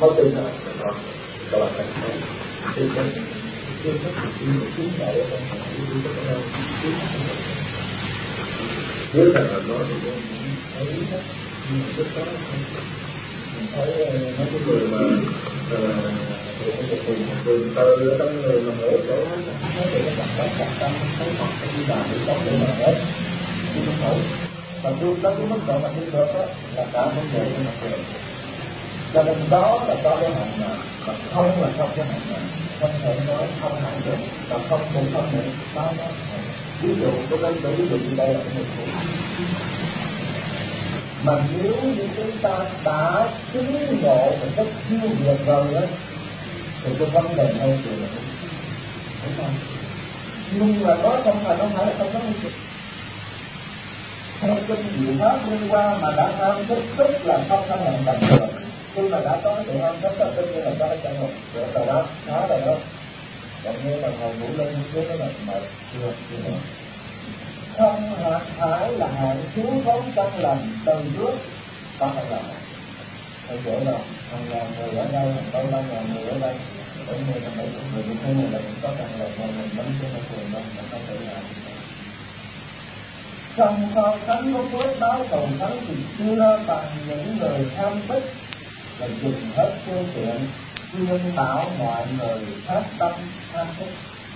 Không tin là đó các bạn thấy không? Tin chắc tin chính vậy ở trong thành phố chúng ta đang tin nếu rằng là nói thì thấy hết nhưng mà rất khó mình thấy mấy cái người mà từ ở trong người mà ở chỗ nó thì nó đặt tâm thấy Phật cái đi làm đi sống để mà hết chứ không nổi mà tôi tới cái mức độ mà tin được đó là cả vấn đề của mặt trời cho nên đó là có cái hạnh mà không là không có hạnh nào không thể nói không hạnh được mà không cũng không thể có nó ví dụ tôi lấy ví dụ như đây là một vụ mà nếu như chúng ta đã chứng ngộ một cách siêu việt rồi đó thì cái vấn đề môi trường là đúng không? Nhưng mà nó không phải là không có môi trường. Theo kinh diệu pháp liên quan mà đã tham thức tức là không có hẹn tầm được. Khi mà đã có sự tham thức là tất nhiên là có cái chân một được rồi đó, nó rồi đó. Còn như là hồi ngủ lên chứ nó là mệt chưa nữa. Không phải là hạn thiếu phóng trong lòng từ trước có phải là thầy dễ rồi, hàng ngàn người ở đây, hàng đâu ba ngàn người ở đây, ở người ta 700 người, 100 người là cũng có càng lời mà mình nắm trên một trường đó, nó không thể nào. Không so sánh với phước báo cầu thắng thì chưa bằng những người tham tích là dùng hết phương tiện khuyên bảo mọi người phát tâm tham tích.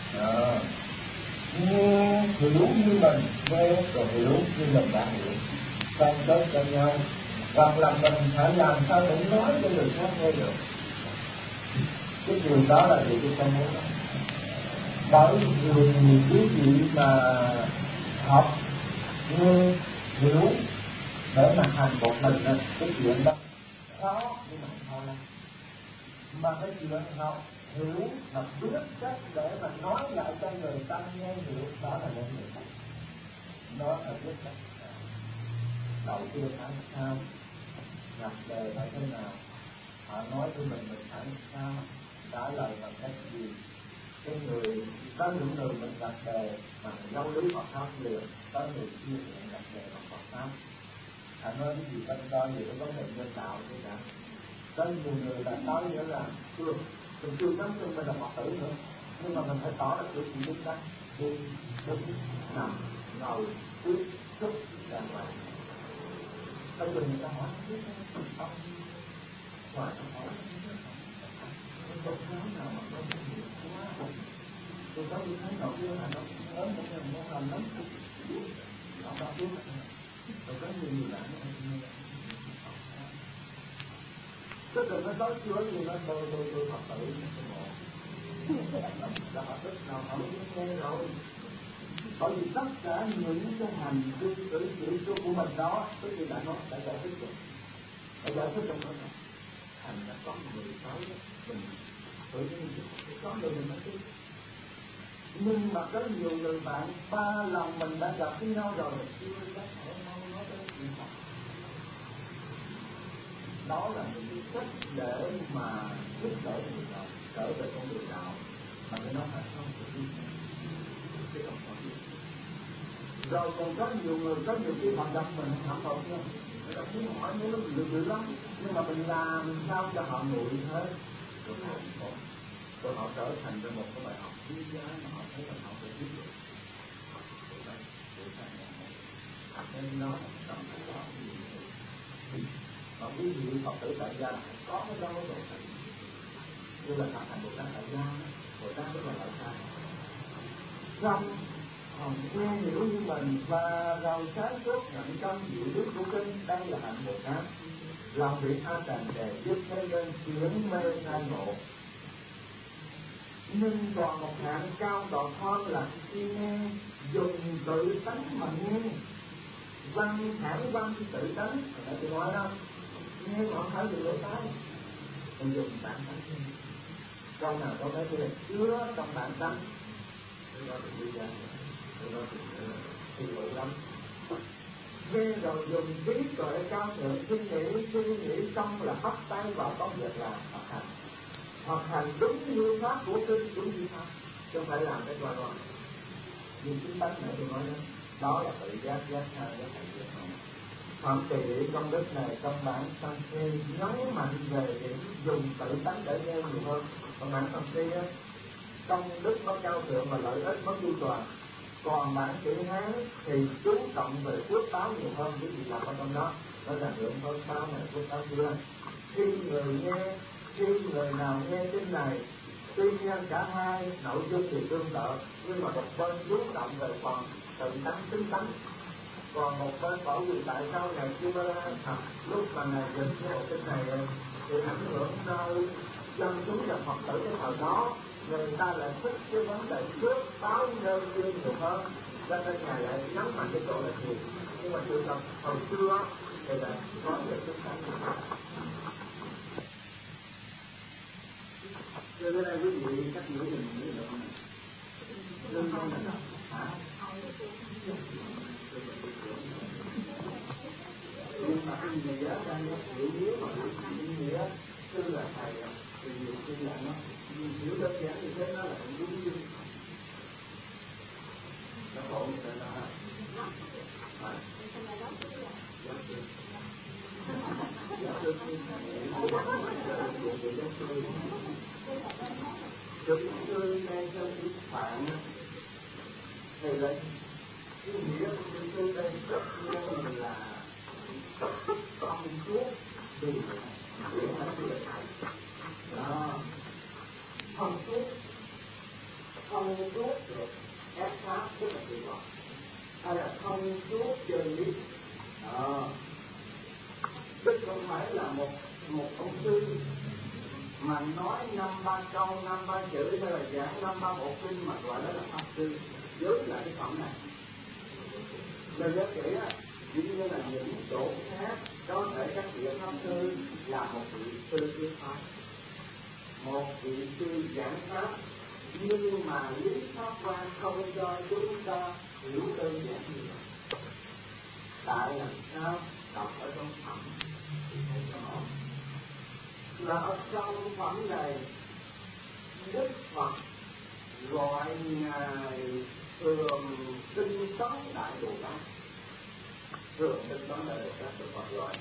Nghe hiểu như mình, nghe rồi hiểu như mình đã hiểu, không tới cho nhau. Hoặc là mình phải làm sao để nói cho người khác nghe được. Cái điều đó là điều tôi muốn. Bởi vì quý vị mà học nghe hiểu để mà hành một mình cái chuyện đó khó nhưng mà khó lắm. Mà cái chuyện học hiểu và biết cách để mà nói lại cho người ta nghe hiểu đó là những người khác. Nó là biết cách đầu tiên phải sao, nhập đề phải thế nào, họ nói với mình phải sao, trả lời bằng cách gì. Cái người có những người mình đặt đề mà giáo lý Phật pháp liền, có người chia sẻ đặt đề bằng Phật pháp. Họ nói cái gì ta coi gì cái vấn đề nhân đạo thế cả. Có nhiều người đã nói nghĩa là mình chưa dám tin mình là Phật tử nữa, nhưng mà mình phải tỏ ra kiểu gì biết cách đi, đứng, nằm, ngồi, tiếp, xúc, đàng hoàng. Bây giờ người ta hỏi biết không? Ngoài nó hỏi cái tôn giáo nào mà có nhiều quá không? Tôi có những thấy nổi kia là nó ớn một người môn làm lắm. Họ đã biết rồi có nhiều người bạn nó không nghe. Tức là nó nói chưa gì nó tôi Phật tử tôi ngộ. Là họ thích nào họ mới nghe rồi. Bởi vì tất cả những cái hành vi cử chỉ của mình đó, tức là đã nói đã giải thích rồi. Đã giải thích trong đó là thành đã có người tới mình tự nhiên có người mình mới biết. Nhưng mà có nhiều người bạn 3 lần mình đã gặp với nhau rồi chưa dám hỏi nhau nói tới chuyện Phật. Đó là những cách để mà giúp đỡ người nào trở về con đường đạo mà cái nó phải không thể biết cái không phải biết. Rồi còn có nhiều người có nhiều khi họ gặp mình họ học nha, người ta muốn hỏi nếu nó dữ lắm, nhưng mà mình làm sao cho họ nguội hết rồi họ trở thành ra một cái bài học quý giá mà họ thấy là họ phải biết được. Nên nó cần phải có gì mà quý vị Phật tử tại gia có cái đó rồi như là thành Bồ Tát tại gia, Bồ Tát rất là lợi hại. Trong nghe hiểu như mình và rồi sáng suốt nhận tâm diệu lý của kinh, đây là hạnh Bồ Tát. Lòng vị tha tràn trề giúp thế nên chuyển mê khai ngộ. Nhưng còn một hạng cao độ hơn là khi nghe dùng tự tánh mà nghe, văn thản văn tự tánh. Để tôi nói đó, nghe mà không phải dùng lỗ tai, mình dùng bản tánh nghe. Câu nào có cái là chứa trong bản tánh, tôi nói thì bây giờ tôi nói thì ngộ lắm. Nghe rồi dùng trí tuệ cao thượng suy nghĩ xong là bắt tay vào công việc làm thực hành. Thực hành đúng như pháp của kinh, đúng như pháp, chứ không phải làm cái qua loa. Nhưng chính tánh này tôi nói đó là tự giác hai cái thầy việc này. Phạm Tỳ Địa công đức này trong bản Sankhya nhấn mạnh về điểm dùng tự tánh để nghe nhiều hơn. Còn bạn Phật đi á, công đức nó cao thượng mà lợi ích nó chu toàn. Còn bạn chữ Hán thì chú trọng về phước báo nhiều hơn, cái gì làm ở trong đó nó là lượng phước báo này, phước báo kia. Khi người nào nghe kinh này, tuy nhiên cả hai nội dung thì tương tự, nhưng mà một bên chú trọng về phần tự tánh tính tánh, còn một bên bởi vì tại sao ngày xưa lúc mà ngài dịch cái bộ kinh này thì ảnh hưởng nơi dân chúng và Phật tử cái thời đó, người ta lại thích cái vấn đề phước báo nhân duyên nhiều hơn, cho nên ngài lại nhấn mạnh cái chỗ là nhiều. Nhưng mà sự thật hồi xưa thì là có những cái khác. Cho nên quý vị các hiểu mình nghĩ được không? Lương con là hả? Nhưng mà cái gì á đang nó hiểu nếu mà cái gì á sư là thầy thì nhiều khi là nó hiểu đơn giản như thế, nó là cũng đúng chứ. Nó khổ như thế đó hả? Chúng tôi đang theo cái phản thì lấy cái nghĩa của chúng tôi đây rất nhiều là không thuốc vì để mà chữa thầy đó, không thuốc được ép pháp rất là hiệu quả, hay là không thuốc chân lý đó. Đức không phải là một ông sư mà nói 5-3 câu, 5-3 chữ hay là giảng 5-3 bộ kinh mà gọi đó là pháp sư. Với lại cái phẩm này lời giáo kể á, dĩ nhiên là những chỗ khác có thể các vị pháp sư là một vị sư thuyết pháp, một vị sư giảng pháp, nhưng mà lý pháp quan không cho chúng ta hiểu đơn giản như vậy. Tại làm sao đọc ở trong phẩm thì thấy rõ là ở trong phẩm này Đức Phật gọi ngài thường tinh tấn đại Bồ Tát, thường tinh tấn đại Bồ Tát Đức Phật gọi.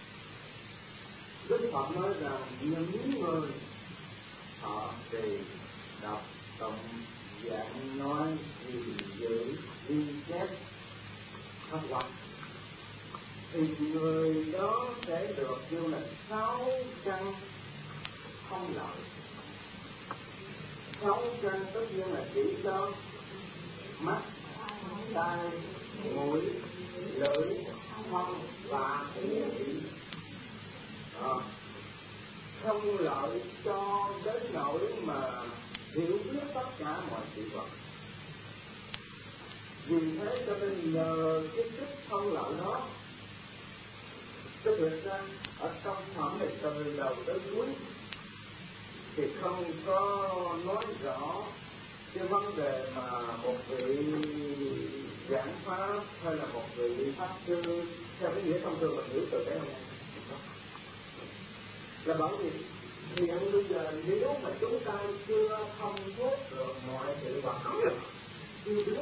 Đức Phật nói rằng những người họ trì đọc tụng giảng nói gìn giữ ghi chép học tập thì người đó sẽ được kêu là 6 căn không lợi. 6 căn tất nhiên là chỉ cho mắt, tai, mũi, lưỡi, thân và ý. Không lợi cho đến nỗi mà hiểu biết tất cả mọi sự vật. Vì thế cho nên nhờ cái sức không lợi đó, cái việc ra ở trong phẩm này từ đầu tới cuối thì không có nói rõ cái vấn đề mà một vị giảng pháp hay là một vị pháp sư theo cái nghĩa thông thường mình hiểu từ đấy không? Là bởi vì hiện bây giờ nếu mà chúng ta chưa thông suốt được mọi sự vật, chưa biết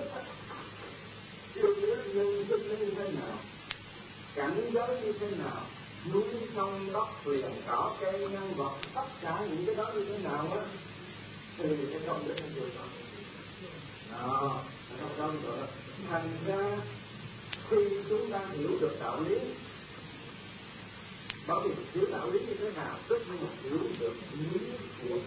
nhân sinh như thế nào, cảnh giới như thế nào, núi sông đất thuyền cỏ cây nhân vật, tất cả những cái đó như thế nào á, thì cái công đức nó chưa có. Đó, nó không có được. Thành ra khi chúng ta hiểu được đạo lý, bởi vì hiểu đạo lý như thế nào, tất nhiên là hiểu được lý của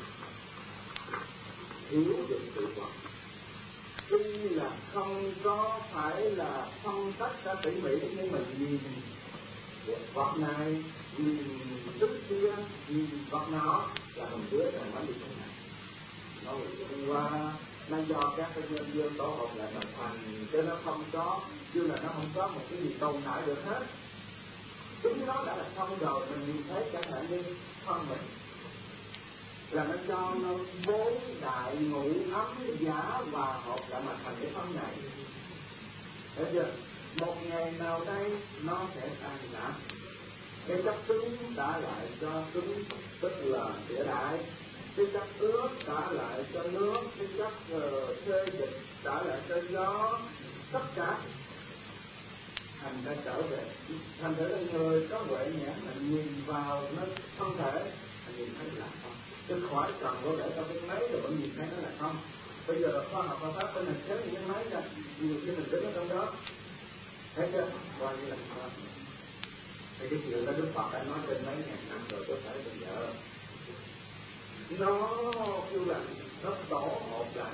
hiểu được sự vật. Tuy là không có phải là phân tích ra tỉ mỉ, nhưng mà nhìn vật này, nhìn đức kia, nhìn vật nọ là mình biết rằng nó như thế nào. Nó qua nó do các cái nhân duyên tổ hợp lại mà thành, chứ nó không có, chứ là nó không có một cái gì tồn tại được hết. Chính nó đã là xong rồi, mình nhìn thấy chẳng hạn như thân mình là nó cho nó 4 đại ngũ ấm giả và hợp lại mà thành cái thân này. Thấy chưa? Một ngày nào đây nó sẽ tan rã. Cái chất cứng trả lại cho cứng, tức là địa đại. Cái chất ướt trả lại cho nước, cái chất xê dịch trả lại cho gió, tất cả thành ra trở về. Thành thử là người có huệ nhãn là nhìn vào nó thân thể hỏi cần có để trong cái máy rồi vẫn nhìn thấy nó là không. Bây giờ là khoa học và pháp bên này kéo những cái máy ra, nhiều khi mình đứng ở trong đó, thấy chưa? Coi như là không. Thì cái chuyện đó Đức Phật đã nói trên mấy ngàn năm rồi, có thể bây giờ nó kêu là nó tổ hợp lại,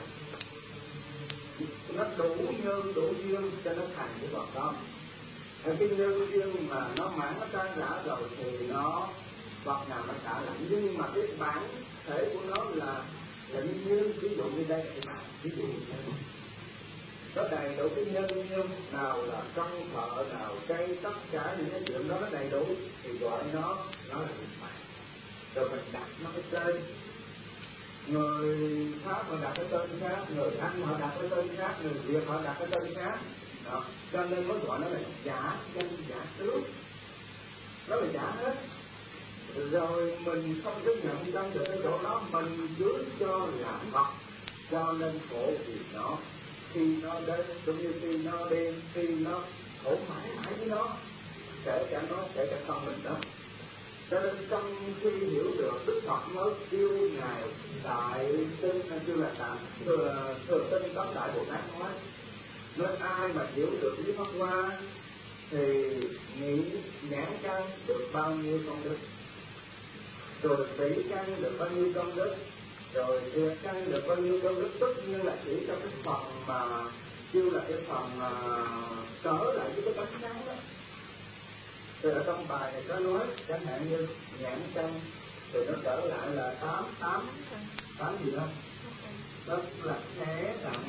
nó đủ nhân đủ duyên cho nó thành cái vật đó. Cái nhân duyên mà nó mãn nó tan rã rồi thì nó vật nào nó xả lạnh, nhưng mà cái bản thể của nó là như ví dụ như đây là cái bản, ví dụ như thế nó đầy đủ cái nhân duyên, nào là công thợ, nào cây, tất cả những cái chuyện đó nó đầy đủ thì gọi nó là cái bản. Rồi mình đặt nó cái tên, người Pháp họ đặt cái tên khác, người Anh họ đặt cái tên khác, người Việt họ đặt cái tên khác đó. Cho nên mới gọi nó là giả danh giả tướng, nó là giả hết. Rồi mình không có nhận trong được cái chỗ đó, mình cứ cho là thật, cho nên khổ vì nó. Khi nó đến cũng như khi nó đi, khi nó khổ mãi mãi với nó, kể cả con mình đó. Cho nên trong khi hiểu được, Đức Phật mới kêu ngài đại tinh, kêu là đại thừa tinh tóm đại Bồ Tát nói, nên ai mà hiểu được lý pháp hoa thì nghĩ nhãn căn được bao nhiêu công đức, rồi tỷ căn được bao nhiêu công đức, rồi thiệt căn được bao nhiêu công đức. Tất nhiên là chỉ trong cái phần mà kêu là cái phần cỡ lại với cái bánh trắng đó. Thì ở trong bài này có nói chẳng hạn như nhãn căn thì nó trở lại là 8 gì đó, đó là sẽ tặng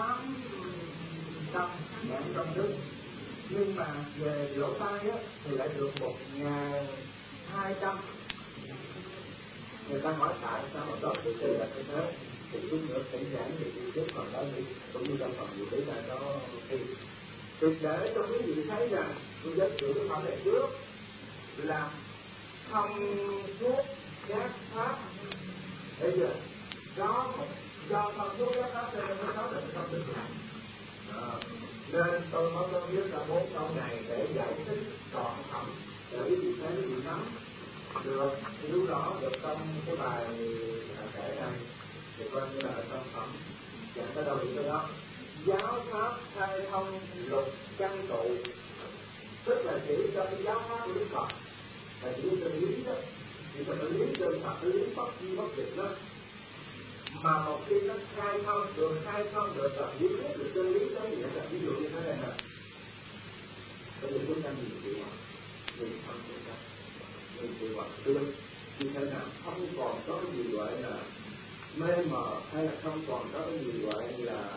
800 nhãn công đức. Nhưng mà về lỗ tai á thì lại được 1200. Người ta hỏi tại sao mà có sự chênh lệch như thế, thì chúng nữa sẽ giảng về chi tiết phần đó đi, cũng như trong phần gì đấy là có khi. Thì để cho quý vị thấy rằng tôi giới thiệu cái phần này trước là thông suốt giác pháp. Bây giờ do thông suốt giác pháp cho nên nó có được không được làm. Nên tôi có viết ra 4 câu này để giải thích trọn thẩm để quý vị thấy quý vị nắm được hiểu rõ được trong cái bài kể này, thì coi như là trong phẩm giảng tới đâu thì tới đó. Giáo pháp khai thông lục căn tụ, tức là chỉ cho cái giáo pháp của Đức Phật là chỉ cho lý đó, chỉ cho cái lý chân Phật, cái lý bất di bất dịch đó. Mà một khi nó khai thông được là hiểu biết được chân lý đó, thì nó là ví dụ như thế này nè. Bây giờ chúng ta nhìn kỹ nhìn không chúng ta nhìn kỹ hoặc tương như thế nào, không còn có gì gọi là mê mờ, hay là không còn có gì gọi là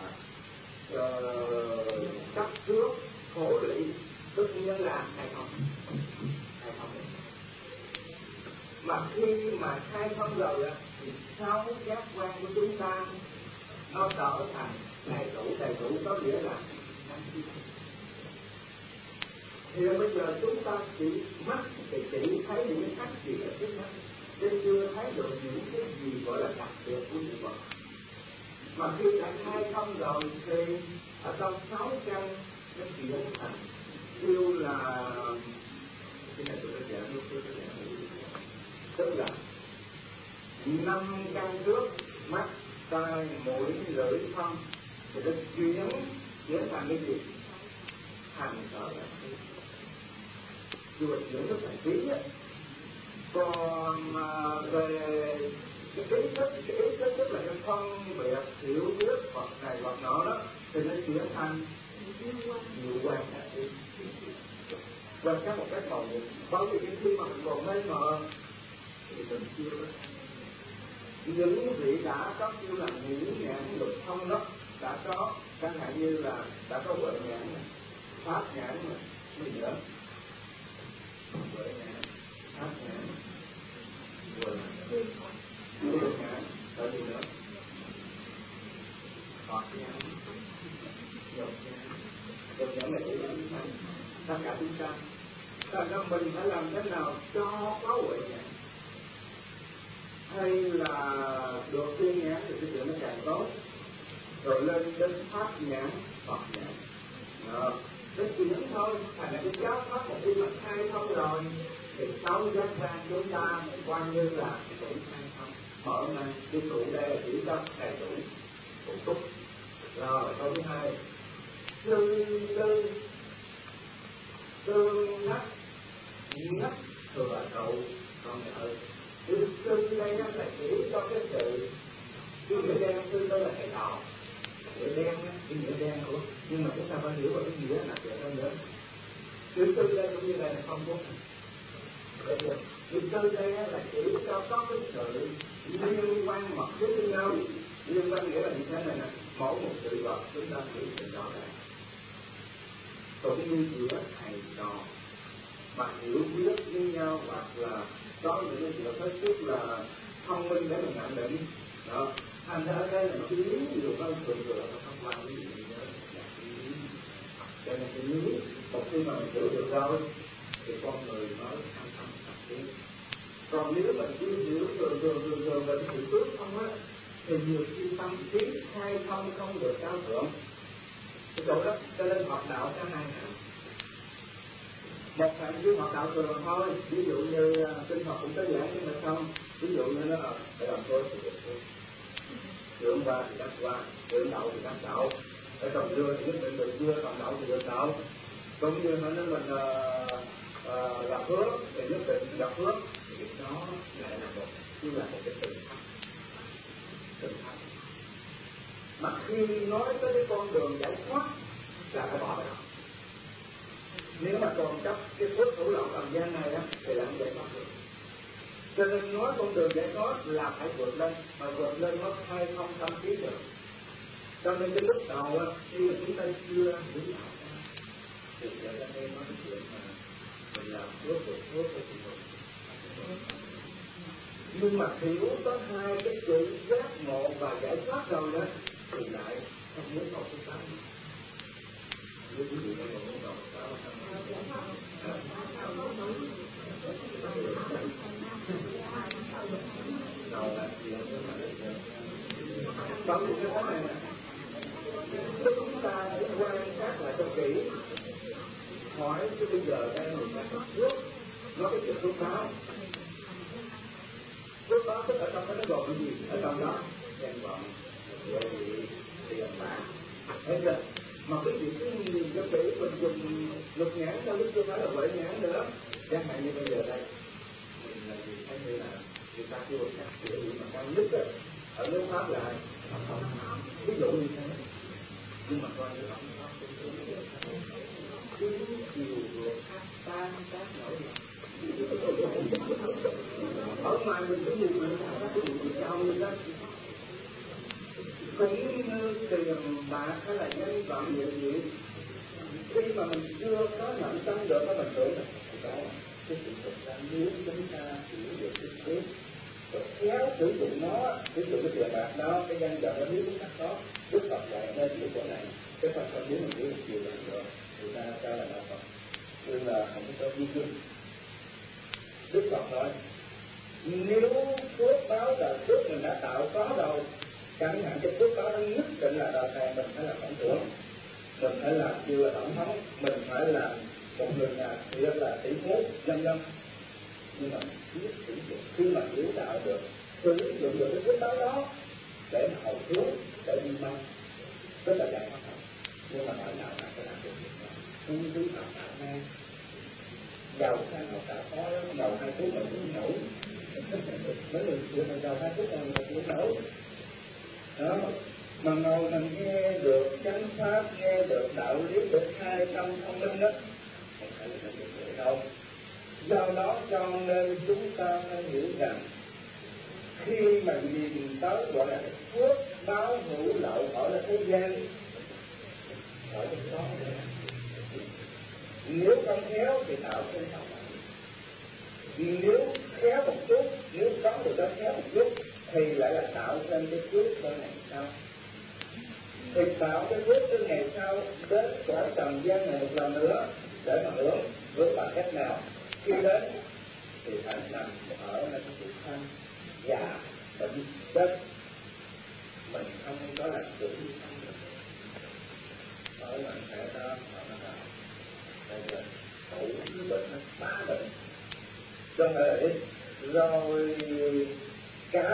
chấp trước khổ lụy, tất nhiên là hay không. Mà khi mà khai thông rồi thì 6 giác quan của chúng ta nó trở thành đầy đủ có nghĩa là thì bây giờ chúng ta chỉ mắt thì chỉ thấy những cái khác gì ở trước mắt, chứ chưa thấy được những cái gì gọi là đặc biệt của sự vật. Mà khi đã khai thông rồi thì ở trong 6 căn nó chuyển thành kêu là cái này tôi đã giảng lúc tôi đã giảng, tức là 5 căn trước mắt, tai, mũi, lưỡi, thân thì nó chuyển thành cái gì? Thành sở là vừa chuyển nó thành trí á. Còn về cái ý thức tức là cái phân biệt hiểu biết Phật này Phật nọ đó thì nó chuyển thành nhiều quan hệ. Quan sát một cách màu nhiệm, bởi vì khi mà mình còn mê mờ thì mình chưa đó. Những vị đã có kêu là ngũ nhãn lục thông đó đã có, chẳng hạn như là đã có huệ nhãn này, pháp nhãn này, gì nữa, huệ nhãn, pháp nhãn, huệ nhãn, rồi gì nữa, Phật nhãn, dòng nhãn này là tất cả chúng ta. Thành ra mình phải làm thế nào cho có huệ nhãn, hay là được thiên nhãn thì cái chuyện nó càng tốt, rồi lên đến pháp nhãn, Phật nhãn, cái chuyện thôi. Thành ra cái giáo pháp một khi mà khai thông rồi thì 6 giác quan chúng ta coi như là đủ hay không mở mang cái trụ đây là chỉ cho đầy đủ đủ túc. Rồi câu thứ hai, tương nhắc thừa trụ con ơi. Tương đây nó là chỉ cho cái sự cái nghĩa đen, tương đây là thầy đỏ nghĩa đen á, cái nghĩa đen của, nhưng mà chúng ta phải hiểu vào cái nghĩa là để ta nhớ. Chữ tư đây cũng như đây là không đúng. Chữ tư đây là chỉ cho có cái sự liên quan mật thiết với nhau. Liên quan nghĩa là như thế này nè, mỗi một sự vật chúng ta hiểu sự rõ ràng. Cũng như giữa thầy trò mà hiểu biết với nhau, hoặc là có những cái sự hết sức là thông minh để mình nhận định đó. Thành ra đây là cái lý nhiều hơn thường nó không qua cái gì nhớ là cái lý. Cho nên cái lý một khi mà mình hiểu được rồi thì con người mới an tâm tập tiến. Còn nếu mình cứ hiểu thường về sự tốt không á, thì nhiều khi tâm trí hay không được cao thượng. Cái chỗ đó cho nên học đạo có hai hạng. Một hạng chỉ học đạo thường thôi, ví dụ như tinh học cũng có giảng nhưng mà không, ví dụ như nó phải làm tốt thì được thôi. Dưỡng qua thì đắc qua, dưỡng đậu thì đắc đậu, để trồng dưa thì nhất định được dưa, trồng đậu thì được đậu. Cũng như nói mình gặp phước thì nhất định gặp phước, thì đó lại là một cái tình thắc. Mà khi nói tới cái con đường giải thoát là phải bỏ đó. Nếu mà còn chấp cái phước thủ lậu tầm gian này á thì làm giải thoát được. Cho nên nói con đường giải thoát là phải vượt lên, mà vượt lên nó hay không tâm trí được. Cho nên cái lúc đầu á, khi mà chúng ta chưa hiểu đạo thì giờ ra đây nói cái chuyện mà mình làm phước thì nhưng mà hiểu có hai cái chữ giác ngộ và giải thoát rồi đó thì lại không muốn một cái tâm. Ví dụ như là muốn một cái đầu là gì còn những cái này nè, chúng ta phải quan sát lại cho kỹ, hỏi chứ bây giờ đây mình đã có trước nó cái chuyện phước báo. Phước báo tức ở trong đó nó gồm cái gì? Ở trong đó danh vọng, địa vị, tiền bạc, hết rồi. Mà cái chuyện cái nhìn cho kỹ mình dùng lục nhãn đâu chứ chưa phải là huệ nhãn nữa. Chẳng hạn như bây giờ đây mình là gì thấy như là người ta kêu các địa vị mà cao nhất đó, ở nước Pháp là ví dụ như thế. Nhưng mà coi như không chiều vượt tan các nỗi ở ngoài mình cũng nhìn người ta cái gì cao như đó, cũng như tiền bạc hay là nhân vọng địa vị. Khi mà mình chưa có nhận tâm được đó, mình tưởng là đó cái sự thực ra nếu chúng ta hiểu được cái phước rồi khéo sử dụng nó, sử dụng cái tiền bạc đó, cái danh vọng đó, nếu chúng ta có Đức Phật dạy nên những chỗ này cái Phật không biết mình hiểu được nhiều rồi người ta cho là đạo Phật nhưng là không có duy trì. Đức Phật nói nếu phước báo đời trước mình đã tạo có rồi, chẳng hạn cái phước báo đó nhất định là đời này mình phải là tổng trưởng, mình phải làm như là tổng thống, mình phải là một người nhà thiện là tỷ phú vân vân. Nhưng mà biết sử dụng, khi mà hiểu đạo được sử dụng được cái phước báo đó để mà hậu hướng, để đi mong rất là giải thoát. Nhưng mà hỏi nào phải làm được việc đó, không cứ học đạo ngay giàu sang học đạo khó lắm, giàu 2 phút mà cũng nổi mấy người chuyện mà giàu 2 phút mà cũng nổi đó. Mà ngồi mình nghe được chánh pháp, nghe được đạo lý, được khai tâm thông minh đó không phải là được đâu. Do đó cho nên chúng ta phải hiểu rằng khi mà nhìn tới gọi là phước báo hữu lậu ở là thế gian ở trong đó, nếu không khéo thì tạo sinh tạo lại. Nếu khéo một chút, nếu có được đó khéo một chút thì lại là tạo nên cái phước cho ngày sau. Thì tạo cái phước cho ngày sau đến cõi trần gian này một lần nữa để mà hưởng bằng cách nào? Khi đến thì phải nằm ở nơi cái sự thanh già bệnh chết, mình không có làm chủ như không được. Ở lần thể đó họ nói là bây giờ tủ bệnh nó 3 bệnh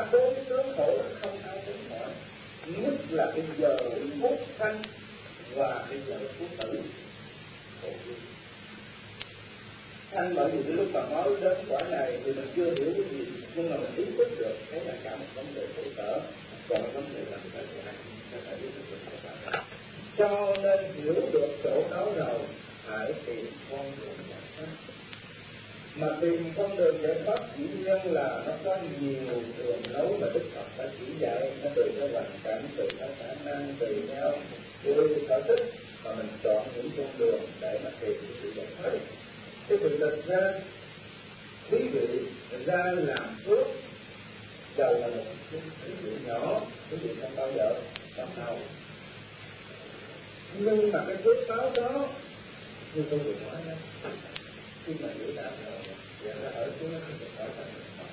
cả bốn cái tướng khổ không ai tránh khỏi, nhất là cái giờ phút sanh và cái giờ phút tử. Anh bởi vì cái lúc mà nói đến quả này thì mình chưa hiểu cái gì, nhưng mà mình ý thức được cái là cả một vấn đề khổ sở, còn vấn đề là phải của anh, phải ý thức được các bạn. Cho nên hiểu được chỗ đó rồi, hãy tìm con đường giải thoát. Mà tìm con đường giải thoát dĩ nhiên là nó có nhiều đường lối mà Đức Phật đã chỉ dạy, nó tùy theo hoàn cảnh, tùy theo khả năng, tùy theo sở thích mà mình chọn những con đường để mà tìm cái sự giải thoát. Cái sự thực ra quý vị ra làm phước giàu là một cái chuyện nhỏ, cái chuyện không bao giờ làm đâu. Nhưng mà cái phước báo đó như tôi vừa nói đó, khi mà nghĩ đã rồi, nó ở xuống nó không được ở thành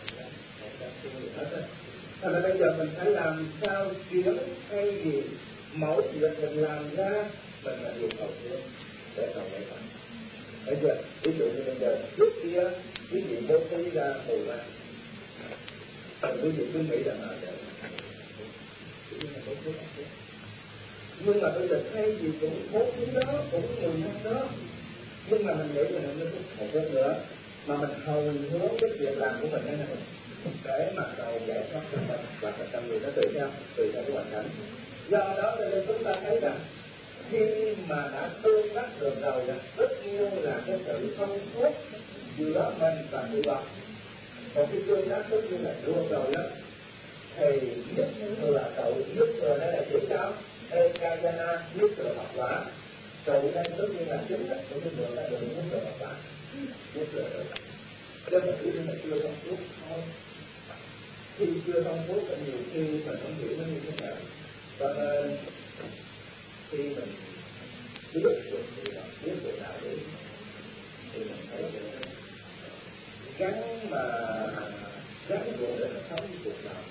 thành ra bây giờ mình phải làm sao chuyển hay gì mẫu việc mình làm ra mình là điều cầu nguyện để cầu giải thoát. Bây giờ ví dụ như bây giờ trước kia quý vị bố trí ra 10 万, quý vị cứ nghĩ rằng là nhưng mà bây giờ thay vì cũng bố trí đó cũng 10 năm đó, nhưng mà mình nghĩ là nó một phút nữa mà mình hầu hướng cái việc làm của mình này để mà cầu giải thoát cho mình và trong người nó tùy theo cái hoàn cảnh. Do đó nên chúng ta thấy rằng khi mà đã tương đắc được rồi là tất nhiên là cái sự thông suốt giữa mình và người vật. Còn cái tương đắc tất nhiên là luôn rồi đó thì nhất là cậu nhất rồi đây là chữ sao ekayana nhất rồi học quả. Cậu đây tất nhiên là chính là của cái người ta được nhất rồi học quả. Nhất rồi cho nên là chưa thông suốt thôi. Khi chưa thông suốt thì nhiều khi mình không hiểu nó như thế nào. Cho nên khi mình biết được sự đó, biết được đạo lý thì mình thấy được gắn bộ để nó sống với cuộc đời.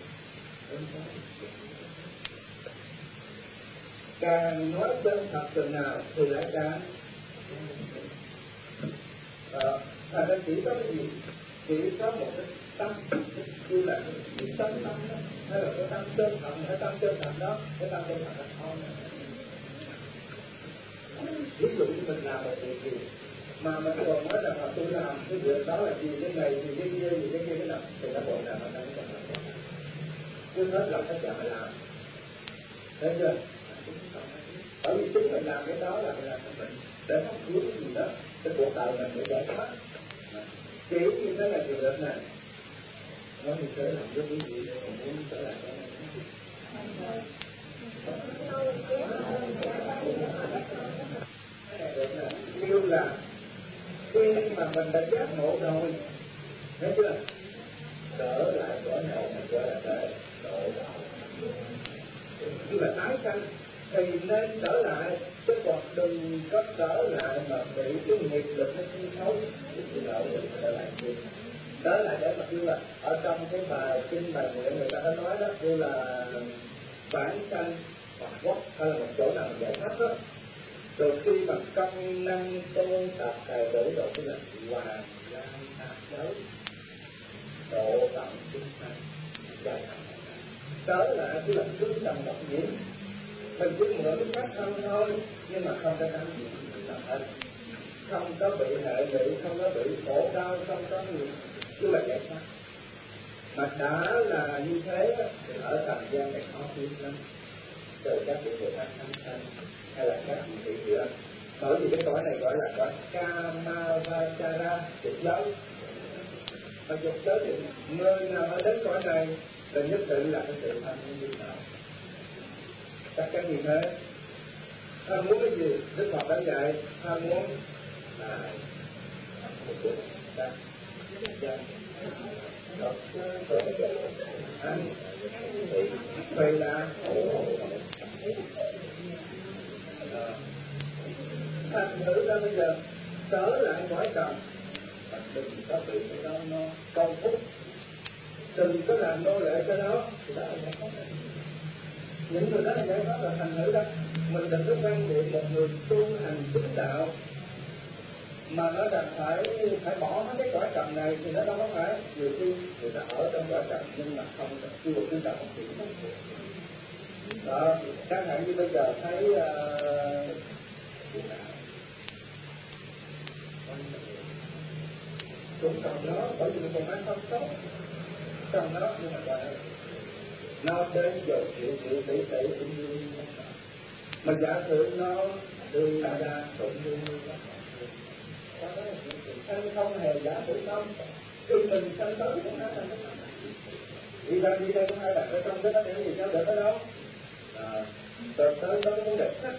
Càng nói chân thật chừng nào thì lại càng thành ra chỉ có cái gì, chỉ có một cái tâm như là cái tâm đó, hay là cái tâm chân thật, cái tâm chân thật đó, cái tâm chân thật là thôi. Ví dụ như mình làm một việc gì mà mình còn nói rằng là tôi làm cái việc đó là gì cái này gì cái kia cái nào thì nó bộ nào nó không làm. Cứ hết lòng tất cả phải làm. Thấy chưa? Bởi vì chính mình làm cái đó là mình làm cho mình để không cứu cái gì đó cái cuộc đời mình để giải thoát. Chỉ như thế là trường hợp này. Nói như thế làm với quý vị để mình muốn trở lại cái này. Như là khi mà mình đã giác ngộ rồi, thấy chưa? Trở lại cõi này mình gọi là độ như là tái sanh thì nên trở lại, chứ còn đừng có trở lại mà bị cái nghiệp lực nó chi phối thì trở lại gì trở lại để mà như là ở trong cái bài kinh bài nguyện người ta đã nói đó, như là bản sanh hoặc quốc hay là một chỗ nào giải thoát đó. Rồi khi mà công năng tôn tập thầy đổ độ cái là hoàng lai tạp giới độ tận chúng sanh giải thoát trở lại cái là cứ tầm độc nhiễm mình cứ mượn cái pháp thân thôi nhưng mà không có đắm nhiễm gì làm hết, không có bị hệ lụy, không có bị khổ đau, không có gì cứ là giải thoát. Mà đã là như thế thì ở trần gian này khó kiếm lắm, từ các vị Bồ Tát thánh sanh hay là các vị gì đó. Bởi vì cái cõi này gọi là cõi Kamavachara, dục giới. Mà dục giới thì người nào ở đến cõi này là nhất định là cái sự tham muốn như nào. Tất cả như thế. Tham muốn cái gì? Đức Phật đã dạy tham muốn là một cuộc đời. Anh vậy là thành thử ra bây giờ trở lại cõi trần, đừng có bị cái đó nó công phúc, đừng có làm nô lệ cho nó, thì đó là giải thoát. Những người đó là giải thoát là thành thử đó. Mình đừng có quan niệm một người tu hành chính đạo mà nói rằng phải bỏ hết cái cõi trần này thì nó đâu có phải. Nhiều khi người ta ở trong cõi trần nhưng mà không chưa được chúng ta không hiểu đó. Chẳng hạn như bây giờ thấy cũng cần nó, bởi vì con ăn không tốt cần nó, nhưng mà nó đến giờ chịu tỷ cũng như mà giả sử nó đưa ra cũng như anh không hề giả sử không, khi mình sanh tới cũng đã thành đi ra cũng ai đặt ở trong cái đó để gì sao được cái đâu. Tới đó có vấn đề khác,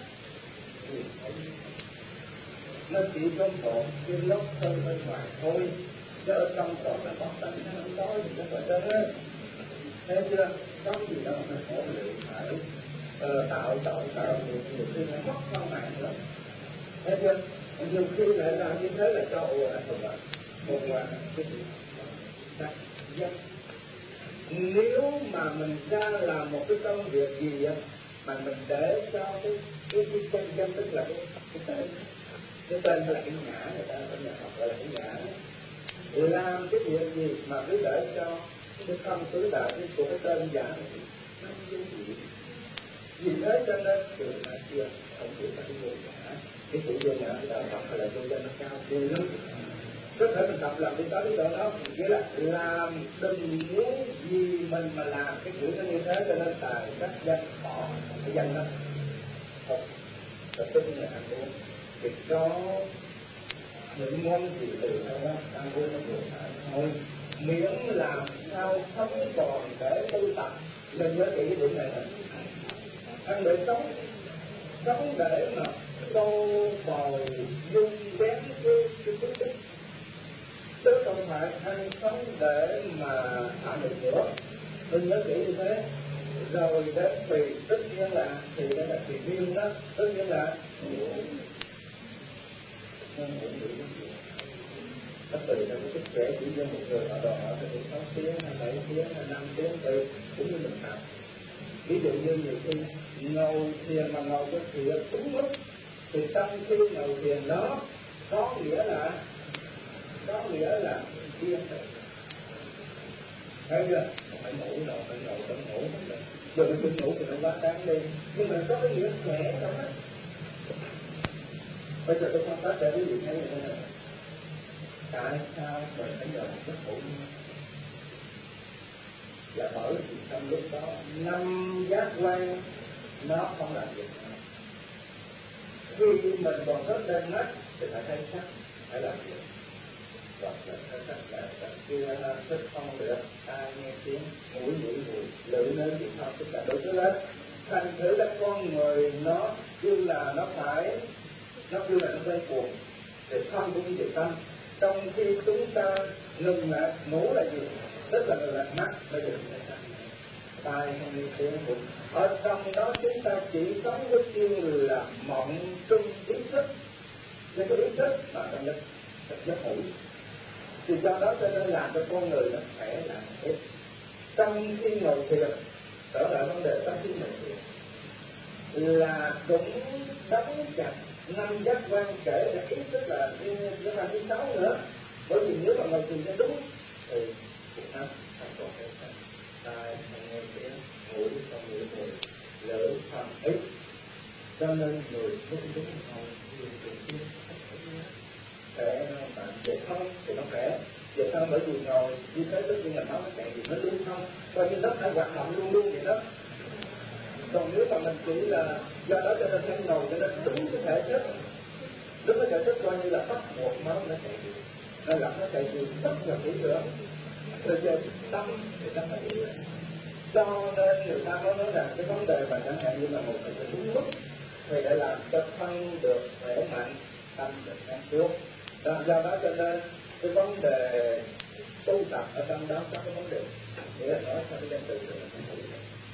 nó chỉ có một cái lốc thân bên ngoài thôi, chứ ở trong còn là bóng tâm nó không có gì nó phải trên hết. Thấy chưa? Có gì đâu mà khổ luyện phải tạo nhiều khi nó mất con mạng lắm. Thấy chưa? Nhiều khi lại làm như thế là cho ồ lại không phải một ngoài cái gì đặc dân. Nếu mà mình ra làm một cái công việc gì á mà mình để cho cái chân tức là cái tên là cái ngã, người ta trong nhà học gọi là cái ngã, làm cái việc gì mà cứ để cho cái không tứ đại của cái tên giả này nó vô gì. Vì thế cho nên từ ngày xưa không chịu phải vô ngã, cái sự vô ngã của đạo Phật hay là vô danh nó cao vui lắm. Có thể mình tập làm đi tới cái đó, nghĩa là làm đừng muốn gì mình mà làm cái chuyện nó như thế, cho nên tài các danh bỏ cái danh đó không tập trung là ăn uống thì có những món gì từ đó ăn uống nó vừa phải thôi, miễn làm sao sống còn để tu tập. Mình nhớ kỹ cái điểm này là ăn để sống để mà tô bồi dung bén cái tính tích, chứ không phải ăn sống để mà thả được nữa. Mình nhớ kỹ như thế. Rồi đến tùy tất nhiên là thì đây là tùy duyên đó, tất nhiên là nó tùy theo cái sức khỏe chỉ cho một người họ đòi hỏi từ 6 tiếng hay 7 tiếng hay 5 tiếng tùy, cũng như mình học. Ví dụ như nhiều khi ngồi thiền mà ngồi cái thiền đúng lúc thì trong khi ngồi thiền đó có nghĩa là yên tĩnh. Thấy chưa? Phải ngủ đâu, phải ngủ rồi mình cứ ngủ thì nó quá đáng lên, nhưng mà có cái nghĩa khỏe trong đó. Bây giờ tôi không có để quý vị thấy như thế này. Tại sao mình phải nhờ một giấc ngủ? Là bởi vì trong lúc đó 5 giác quan nó không làm việc nữa. Khi mình còn thức lên mắt thì phải thấy sắc, phải làm việc. Hoặc là thấy sắc là kia thức không được, tai nghe tiếng, mũi ngửi mùi, lưỡi nếm thì không, tức là đủ thứ hết. Thành thử là con người nó kêu là nó quen cuồng để không đúng việc tâm. Trong khi chúng ta ngừng lại ngủ là gì? Tức là ngừng lại mắt, bây giờ chúng ta tai không nghe tiếng bụng. Ở trong đó chúng ta chỉ sống với kêu là mộng trung ý thức, nhưng cái ý thức mà trong đó giấc ngủ. Thì do đó cho nên làm cho con người nó khỏe lại hết. Trong khi ngồi thiền, trở lại vấn đề trong khi ngồi thiền là cũng đóng chặt 5 giác quan, kể là ý thức là cái phần thứ 6 nữa. Bởi vì nếu mà ngồi thiền cho đúng thì nó không còn cái tai không nghe tiếng, mũi không ngửi mùi, lưỡi không ít. Cho nên người đúng ngồi thiền khỏe nó bạn về không thì nó khỏe. Về sao? Bởi vì ngồi như thế tất nhiên là nó chạy gì nó luôn không, coi như nó phải hoạt động luôn vậy đó. Còn nếu mà mình chỉ là do đó cho nên phải ngồi cho nên đúng cái thể chất, đúng cái thể chất coi như là bắt buộc máu nó chạy đi, nó gặp nó chạy đi rất là kỹ lưỡng. Rồi giờ tâm thì nó phải đi. Cho nên người ta nói rằng cái vấn đề mà chẳng hạn như là một cái đúng lúc thì để làm cho thân được khỏe mạnh, tâm được sáng suốt. Do đó cho nên cái vấn đề tu tập ở trong đó có cái vấn đề, nghĩa là nói theo cái danh từ là không hiểu.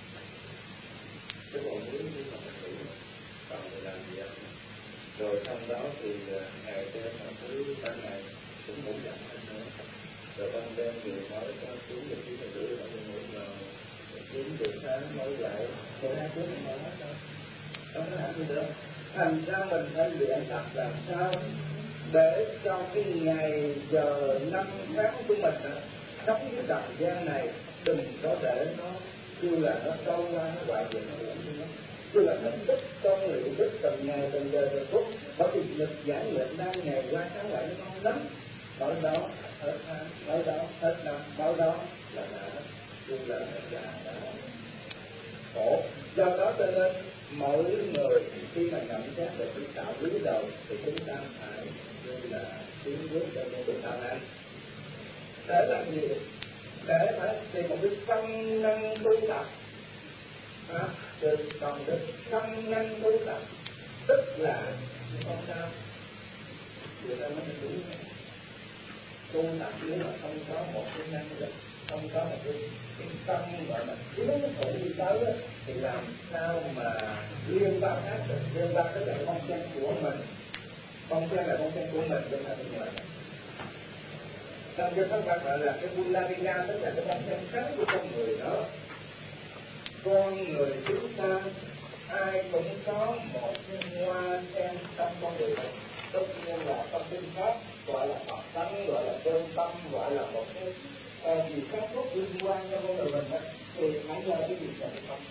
Cái còn nếu như mà mình hiểu còn thì làm gì không? Rồi trong đó thì ngày đêm mà cứ ban ngày cũng ngủ dậy hơn nữa, rồi ban đêm thì nói cho xuống được khi mình rưỡi ở ngủ vào 9 giờ sáng nói dậy 12 tiếng mình nói thôi, không có làm gì được. Thành ra mình phải luyện tập làm sao để cho cái ngày giờ năm tháng của mình sống với trần gian này đừng có để nó như là nó trôi qua nó hoài về nó như là nó tích con người tích từng ngày từng giờ từng phút, bởi vì lực giảng lệnh đang ngày qua tháng lại nó không lắm, bởi đó hết tháng, bởi đó hết năm, bởi đó là đã như là đã khổ. Do đó cho nên mỗi người khi mà nhận xét về sự tạo quý đầu thì chúng ta phải như là tiến bước cho những sự tạo này để làm gì? Để phải tìm một cái công năng tu tập, còn cái công năng tu tập tức là con sao người ta nói đúng tu tập nếu mà không có một cái năng lực, không có một cái tâm gọi là thiếu thụ đi tới thì làm sao mà liên quan ác được, liên quan tới cái con chân của mình, con chân là con chân của mình bên bên ngoài. Trong cái pháp gọi là cái Buddha, tức là cái con chân khác của con người đó. Con người chúng ta ai cũng có một cái hoa sen trong con người mình, tất nhiên là trong kinh pháp gọi là Phật tánh, gọi là chân tâm, gọi là một cái gì khác tốt liên quan cho con người mình đó. Thì hãy nhờ cái gì là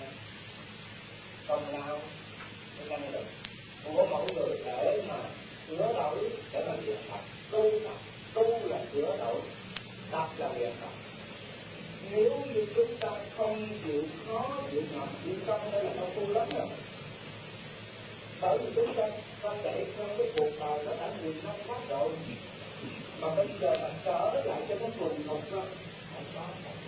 công lao, cái năng lực của mỗi người để mà sửa đổi, để mà luyện tập, tu là sửa đổi, tập là luyện tập. Nếu như chúng ta không chịu khó, chịu nhọc, chịu công đây là không tu lắm rồi. Bởi vì chúng ta chạy trong cái cuộc đời nó đã 10 năm khác rồi, mà bây giờ bạn trở lại cho nó cùng một năm, không có.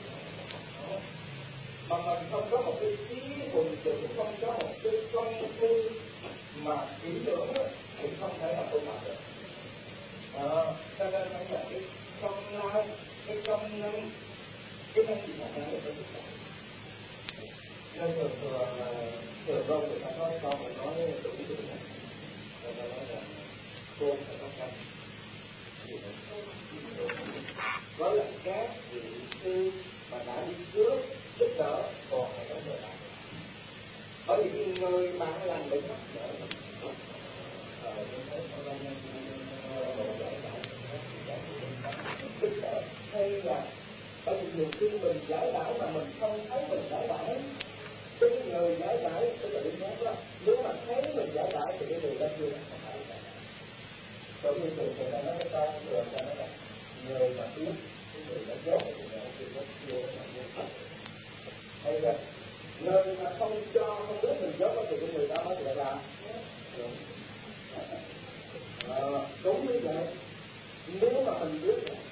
Mà mình không có một cái trí hùng chủ, không có một cái công phu mà kỹ lưỡng thì không thể nào tu tập được. Cho nên phải là cái công lao, cái công năng, cái năng gì mà năng lực của chúng ta. Nên thường rồi người ta nói con mình nói đủ điều này, người ta nói là con phải có công. Đó là các vị sư mà đã đi trước giúp đỡ còn phải có người bạn. Bởi vì người bạn làm bệnh mắc nữa. Hay là bởi vì nhiều khi mình giải đãi mà mình không thấy mình giải đãi, cái người giải đãi tức là đi khác đó, nếu mà thấy mình giải đãi thì cái người đó chưa không phải giải đãi. Bởi vì thường người ta nói cái câu thường ta nói là người mà biết cái người đã dốt thì người ta chưa là vô. Hay là người mà không cho không biết mình dốt thì cái người đó mới lại làm đúng như vậy. Nếu mà mình biết là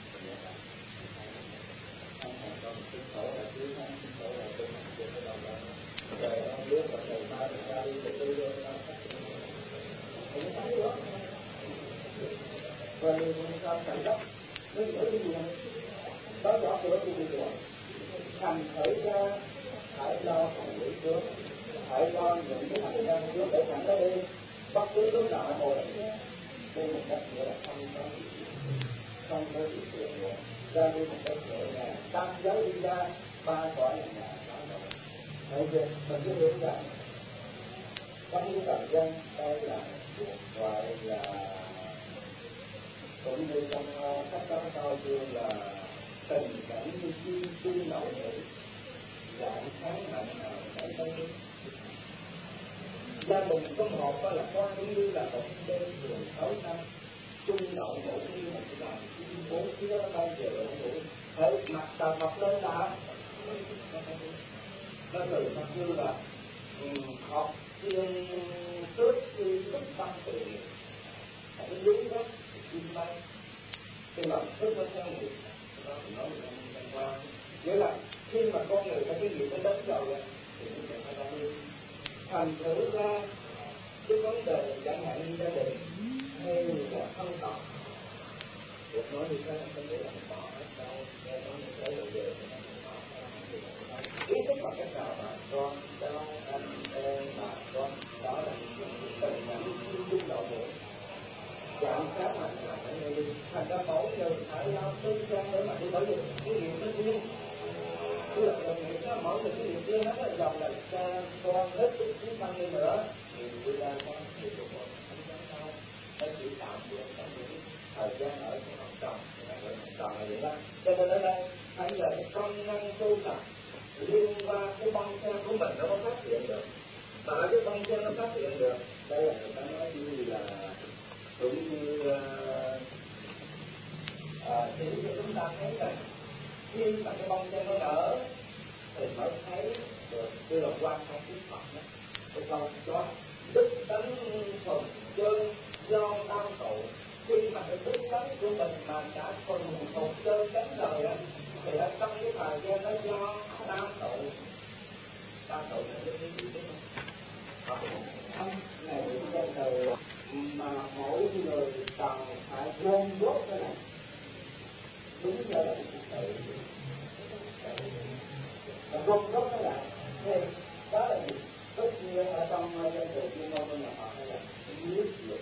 sinh khổ là chứ không sinh khổ là tôi không được cái đầu đó rồi ông biết là ngày mai mình ra đi để tôi đưa ra không thấy nữa rồi mình sao cảnh đó nó giữ cái gì này đó rõ cửa của mình rồi thành khởi ra phải lo phòng lý trước, phải lo những cái hành năng trước để thành đó đi bất cứ lúc nào ngồi trên một cách nghĩa là không có gì chuyện nữa ra đi một cách nhẹ nhàng tam giới đi ra ba cõi là nhà đó rồi. Thấy chưa? Mình cứ hiểu rằng trong cái thời gian đây là gọi là cũng như trong sách đó coi như là tình cảnh như chim chim nổi nổi dạng sáng mạnh nào thấy tới gia đình có một là con cũng như là một đêm thường tối tăm chung đậu ngủ như một cái làm bố phía nó bay về rồi ngủ thấy mặt tờ mọc lên đã nó từ nó như là học chuyên trước khi thức tâm tự nhiên cái đúng đó chim bay cái lòng thức nó theo người đó thì nói là qua nghĩa là khi mà con người có cái gì nó đến rồi thì nó sẽ phải ra đi thành thử ra cái vấn đề chẳng hạn như gia đình hay là thân tộc được nói như thế là không thể làm bỏ hết đâu nghe nói như thế rồi về thì nó không bỏ ý thức bằng cách nào mà con cháu anh em bà con đó là những tình cảm chung đầu mũi chạm sát mạnh là phải nghe đi thành ra mẫu người phải lo tư trang để mà đi bởi vì cái điều tất nhiên cái lực lượng này nó mỗi người cái điều tiên nó là dòng là cha con hết cái chiến thăng đi nữa thì người ta có cái điều con không dám đâu nó chỉ tạo được trong những thời gian ở trong trong là vậy đó. Cho nên ở đây thấy là cái công năng tu tập liên quan cái bông sen của mình nó có phát hiện được, mà cái bông sen nó phát hiện được, đây là người ta nói như là cũng như chỉ cho chúng ta thấy rằng khi mà cái bông sen nó nở thì mới thấy được như là quan thông Đức Phật đó. Cái câu đó đức tánh thuần chân do tam tụ, khi mà cái đức tánh của mình mà đã thuần một chân tánh rồi á thì ở trong cái thời gian đó do tam tụ là cái gì đó không này trong thời mà mỗi người cần phải gom góp cái này đúng giờ là và gom góp cái này thì đó là gì? Tất nhiên ở trong dân tự chuyên môn của nhà Phật hay là biết được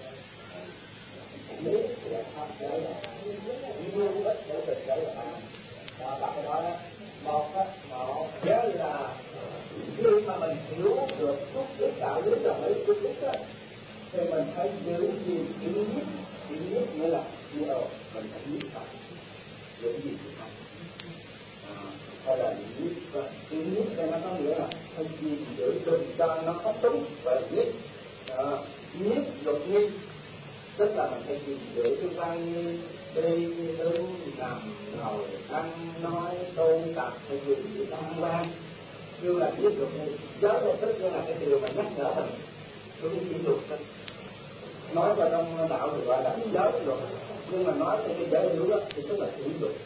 biết là pháp giới là nhiều ít để được giới là đó là cái đó đó. Một giới là khi mà mình hiểu được chút ít đạo lý là mấy chút ít đó thì mình phải giữ gì chữ viết nghĩa là nhiều mình phải viết phải giữ gì chữ không hay là viết và chữ viết đây nó có nghĩa là phải gìn giữ đừng cho nó không đúng và viết luật nghi, tức là mình phải gìn giữ cái quan nghi đi đứng nằm ngồi ăn nói tu tập phải gìn giữ tam quan như là viết luật nghi. Giới là tức là cái điều mà nhắc nhở mình cái kỷ luật thôi. Nói vào trong đạo thì gọi là giới luật, nhưng mà nói theo cái giới hiểu đó thì tức là kỷ luật.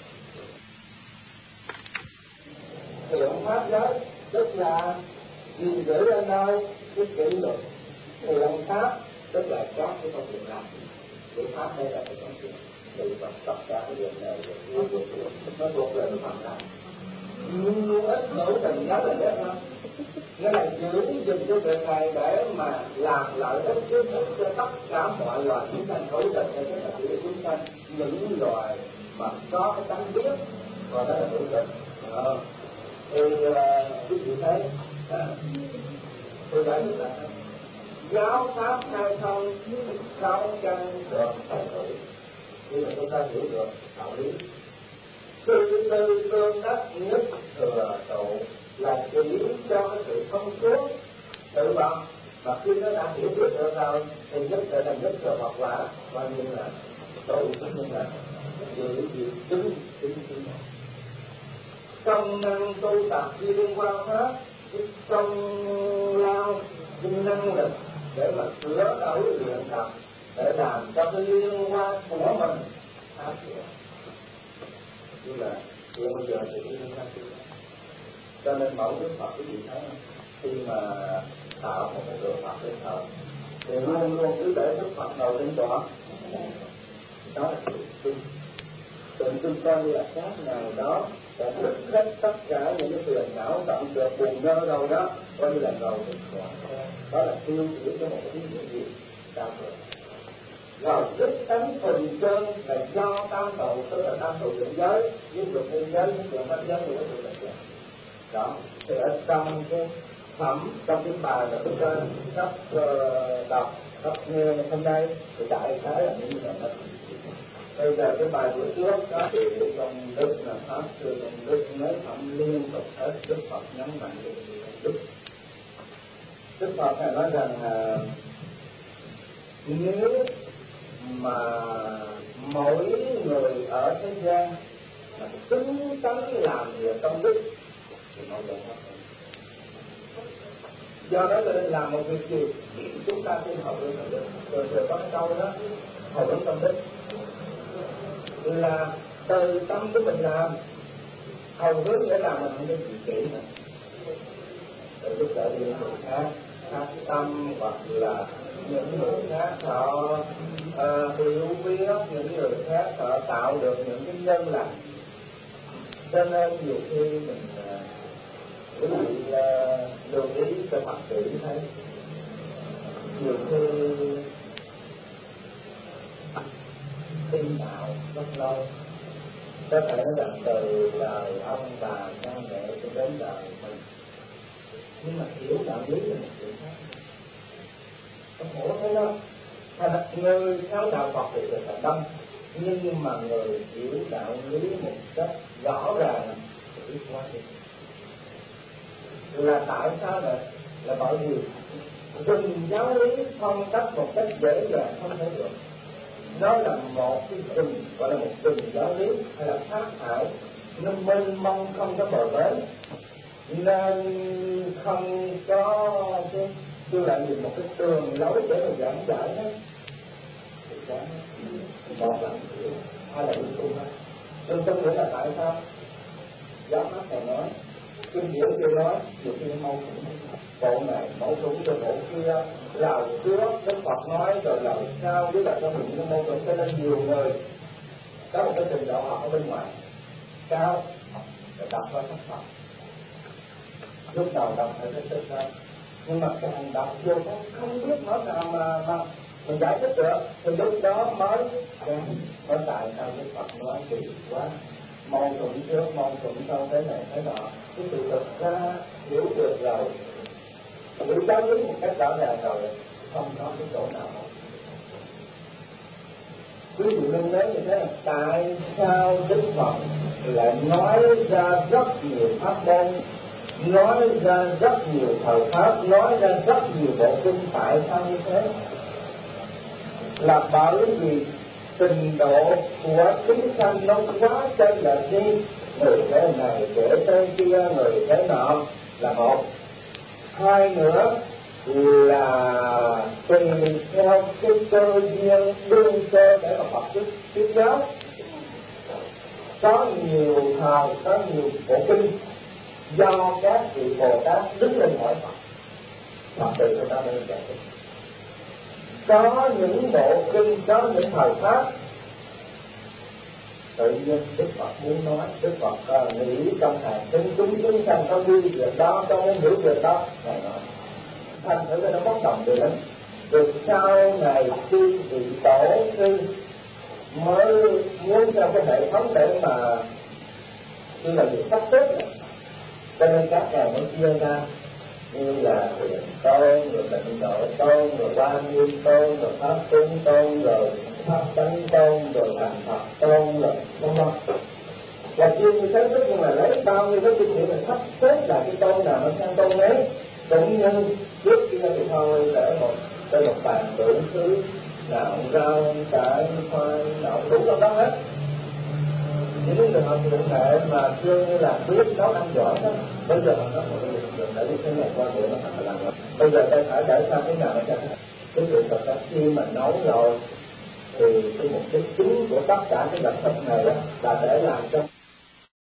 Hiệu pháp giới tức là gìn giữ ở nơi cái kỷ luật. Hiệu pháp tức là các cái công việc làm. Hiệu pháp đây là cái công việc từ tất cả cái việc này nó thuộc về cái phần này. Nhưng ít hữu tình nhớ là vậy thôi. Nghĩa là giữ gìn cái việc này để mà làm lợi ích trước ích cho tất cả mọi loài chúng sanh hữu tình hay tất cả chúng sanh, những loài mà có cái tánh biết và đó là hữu tình. Thì quý vị thấy tôi giải thích là giáo pháp hay không sáu căn được thay đổi khi mà chúng ta hiểu được đạo lý. Thứ tư tương đắc nhất thừa tụ là chỉ cho cái sự thông suốt tự bằng, mà khi nó đã hiểu biết được rồi thì nhất trở thành nhất thừa Phật quả, coi như là tụ cũng như là giữ việc chứng. Công năng tu tập liên quan pháp, công lao năng lực để mà sửa đổi luyện tập để làm cho cái liên quan của mình phát triển. Như là hiện bây giờ thì liên quan gì? Cho nên mẫu Đức Phật quý vị thấy không? Khi mà tạo một cái tượng Phật lên thờ thì luôn luôn cứ để Đức Phật ngồi trên tọa. Đó là tượng trưng coi như là khác nào đó đã dứt hết tất cả những cái phiền não tận được buồn nơ rồi đó, coi như là ngồi trên tọa. Đó là tiêu biểu cho một cái ý nghĩa gì cao thượng. Rồi đức tánh thuần chân là do tam tụ, tức là tam tụ định giới với luật nhân giới với luật pháp giới của luật định giới. Đó thì ở trong cái phẩm, trong cái bài mà chúng ta sắp đọc sắp nghe hôm nay thì đại khái là những gì đó. Bây giờ cái bài buổi trước đó thì trong đức là pháp sư trong đức nói phẩm liên tục hết. Đức Phật nhấn mạnh về đức. Đức Phật này nói rằng nếu mà mỗi người ở thế gian mà cứng tấn làm việc công đức thì mọi người không. Do đó cho nên làm một việc gì chúng ta tin hậu ứng công đức. Rồi có cái câu đó hậu ứng công đức là từ tâm của mình làm, hầu hướng để làm mình không có gì kỹ nữa. Để giúp đỡ những người khác tâm hoặc là những người khác họ hiểu biết, những người khác họ tạo được những cái nhân lành. Cho nên nhiều khi mình quý vị lưu ý cho Phật tử thấy nhiều khi tin đạo rất lâu, có thể là từ đời ông bà cha mẹ cho đến đời mình, nhưng mà hiểu đạo lý là một chuyện khác. Có khổ thế đó, Người theo đạo Phật thì rất là đông, nhưng mà người hiểu đạo lý một cách rõ ràng thì ít quá đi. Là tại sao vậy? Là bởi vì dùng giáo lý phân tách một cách dễ dàng không thể được. Nó là một cái rừng, gọi là một rừng giáo lý hay là phát thải, nó mênh mông không có bờ bến, nên không có cái tôi lại nhìn một cái tường lối để mà giảng giải hết. Một là hai là lung tung hết. Lung tung nghĩa là tại sao? Giáo pháp thầy nói, kinh điển kia nói, nhiều khi nó mâu thuẫn. Bộ này mâu thuẫn cho bộ kia, lời trước Đức Phật nói rồi lời sau với lại trong miệng nó mâu thuẫn, cho nên nhiều người có một cái trình độ học ở bên ngoài cao để đọc qua sách Phật. Lúc đầu đọc phải cái tích ra, nhưng mà càng đọc vô không biết nói nào mà mình giải thích được, thì lúc đó mới nói tại sao Đức Phật nói kỳ quá, mâu thuẫn trước mâu thuẫn sau, thế này thế nọ. Cái sự thật ra hiểu được rồi, hiểu giáo lý một cách rõ ràng rồi, không có cái chỗ nào hết. Quý vị nên nhớ như thế, tại sao Đức Phật lại nói ra rất nhiều pháp môn, nói ra rất nhiều thời pháp, nói ra rất nhiều bộ kinh? Tại sao như thế? Là bởi vì trình độ của chúng sanh nó quá trên lệch đi. Người thế này kể thế kia, người thế nọ là một. Hai nữa là tùy theo cái cơ duyên đương cơ để mà Phật thuyết giáo. Có nhiều thời, có nhiều bộ kinh do các vị Bồ Tát đứng lên hỏi Phật, Phật từ người ta nên giải thích. Có những bộ kinh, có những thời pháp tự nhiên Đức Phật muốn nói, Đức Phật nghĩ trong hàng chúng sanh có đi việc đó, có muốn hiểu việc đó, Ngài nói. Thành thử nó bất đồng được lắm. Rồi sau này khi vị tổ sư mới muốn trong cái hệ thống để mà như là việc sắp xếp này, cho nên các ngài mới chia ra như là Thiền Tôn, rồi Tịnh Độ Tôn, rồi Quan Nghiêm Tôn, rồi Pháp Cúng Tôn, rồi Pháp Tánh Tôn, rồi Thành Phật Tôn, rồi vân vân. Và chia như thế, tất nhiên là lấy bao nhiêu cái kinh nghiệm là sắp xếp là cái tôn nào nó sang tôn ấy. Cũng như trước kia thì thôi để một bàn đủ thứ, nào rau, cải, khoai, nào đủ trong đó hết. Những trường hợp cụ thể mà chưa như là biết nấu ăn giỏi đó, bây giờ họ nói một cái việc để cái này qua bữa nó thật là làm. Bây giờ ta phải để sao cái nào nó chắc. Cái sự thật là khi mà nấu rồi thì cái mục đích chính của tất cả cái vật chất này đó là để làm cho